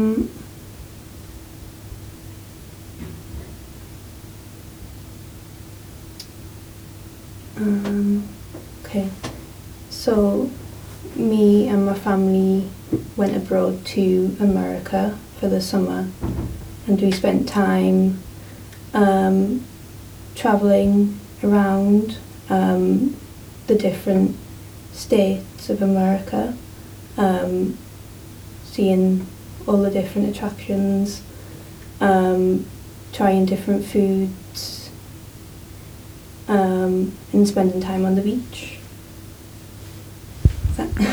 Okay, so me and my family went abroad to America for the summer, and we spent time travelling around the different states of America, seeing all the different attractions, trying different foods, and spending time on the beach.